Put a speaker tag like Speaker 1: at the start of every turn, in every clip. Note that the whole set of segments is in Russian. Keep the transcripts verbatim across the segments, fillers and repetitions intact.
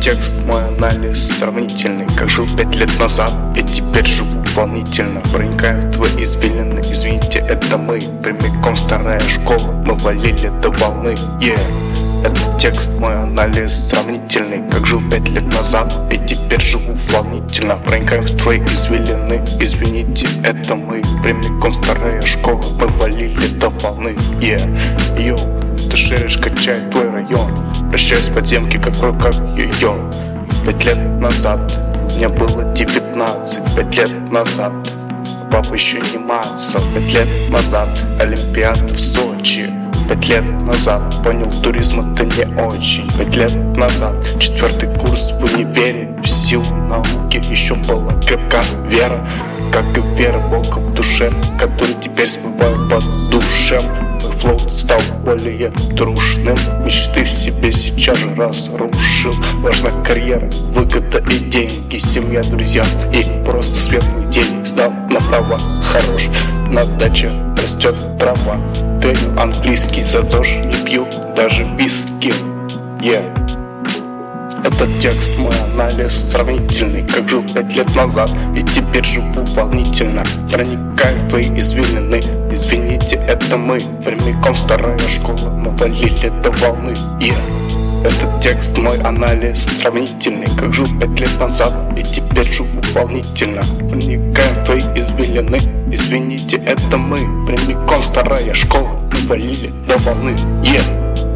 Speaker 1: текст мой анализ сравнительный, как жил пять лет назад и теперь живу волнительно. Проникаем в твои извилины, извините, это мы. Прямиком старая школа, мы валили до волны, yeah. Этот текст мой анализ сравнительный, как жил пять лет назад и теперь живу волнительно. Проникаем в твои извилины, извините, это мы. Прямиком старая школа, мы валили до волны, yeah. Йоу, ты шеришь, качает твой район. Прощаюсь в подземке, как как ее. Пять лет назад мне было девятнадцать. Пять лет назад папа еще не маться. Пять лет назад Олимпиада в Сочи. Пять лет назад понял, туризм это не очень. Пять лет назад четвертый курс в универе. В силу науки еще была крепка вера, как и вера Бога в душе, который теперь смываю под душем. Мой флоу стал более трушным, мечты в себе сейчас же разрушил. Важна карьера, выгода и деньги, семья, друзья и просто светлый день. Сдав направо, хорош, на даче растет трава. Треню английский за ЗОЖ, не пью даже виски, yeah. Этот текст мой анализ сравнительный, как жил пять лет назад и теперь живу волнительно. Проникаю в твои извилины, извините, это мы. Прямиком старая школа, мы валили до волны, yeah. Этот текст мой анализ сравнительный, как жил пять лет назад и теперь живу волнительно. Проникаем в твои извилины, извините, это мы. Прямиком старая школа, мы валили до волны, yeah.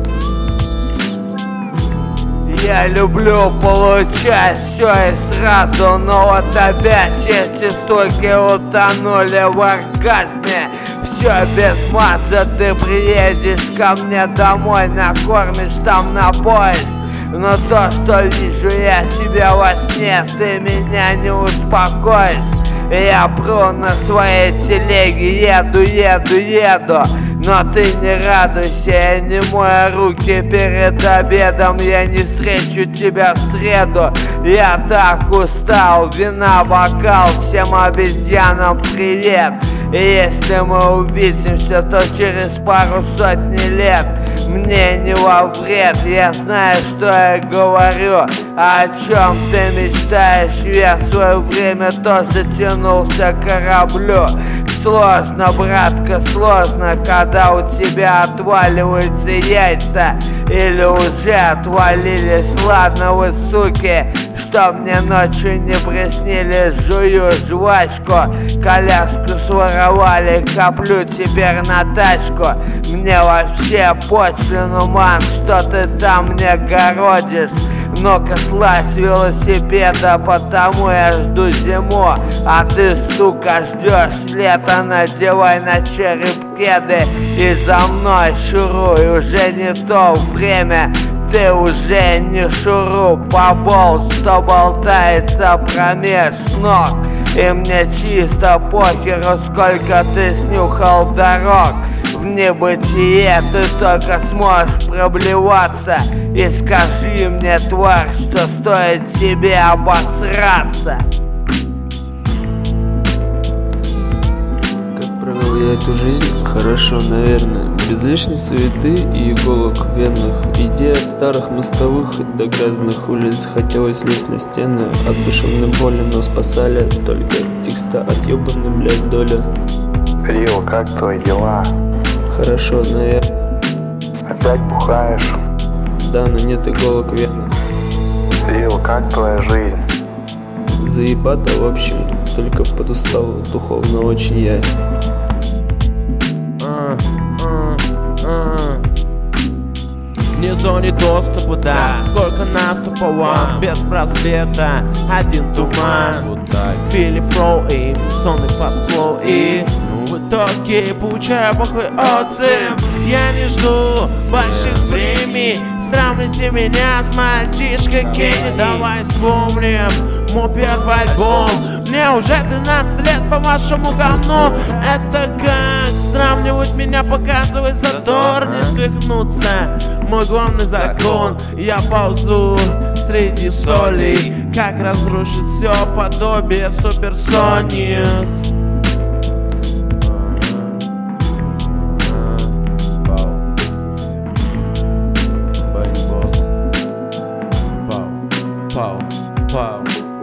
Speaker 2: Я люблю получать все и сразу, но вот опять эти стойки утонули в оргазме. Все без мата, ты приедешь ко мне домой, накормишь там на поезд. Но то, что вижу я тебя во сне, ты меня не успокоишь. Я пру на своей телеге, еду, еду, еду. Но ты не радуйся, я не мою руки перед обедом. Я не встречу тебя в среду. Я так устал, вина, бокал, всем обезьянам привет. И если мы увидимся, то через пару сотни лет. Мне не во вред, я знаю, что я говорю. А о чем ты мечтаешь? Я в свое время тоже тянулся к кораблю. Сложно, братка, сложно, когда у тебя отваливаются яйца или уже отвалились. Ладно вы, суки, что мне ночью не приснились. Жую жвачку, коляску своровали, коплю теперь на тачку. Мне вообще почлину, ман, что ты там мне городишь. Ну-ка слазь с велосипеда, потому я жду зиму. А ты, сука, ждешь лето, надевай на череп кеды и за мной шуруй, уже не то время. Ты уже не шуру, побол, что болтается промеж ног. И мне чисто похеру, сколько ты снюхал дорог. В небытие ты только сможешь проблеваться. И скажи мне, тварь, что стоит тебе обосраться.
Speaker 3: Как провел я эту жизнь? Хорошо, наверное. Без лишней суеты и иголок венных. Идея от старых мостовых до грязных улиц. Хотелось лезть на стены от душевной боли, но спасали только текста от ебаной, блядь, доли.
Speaker 1: Рил, как твои дела?
Speaker 3: Хорошо, наверное.
Speaker 1: Опять бухаешь?
Speaker 3: Да, но нет иголок венных.
Speaker 1: Рил, как твоя жизнь?
Speaker 3: Заебато, в общем, только подустал духовно очень я.
Speaker 4: Uh, uh, uh. Не зоне доступа, да. Сколько наступало, без просвета, один туман. Фили фроу и сонный фастфлоу и в итоге получаю плохой отзыв. Я не жду больших премий. Сравните меня с мальчишкой Кенни. Давай вспомним мой первый альбом. Мне уже двенадцать лет, по вашему говну. Это как сравнивать меня, показывай задор, не свихнуться. Мой главный закон, я ползу среди солей. Как разрушить все подобие суперсоник. Вау.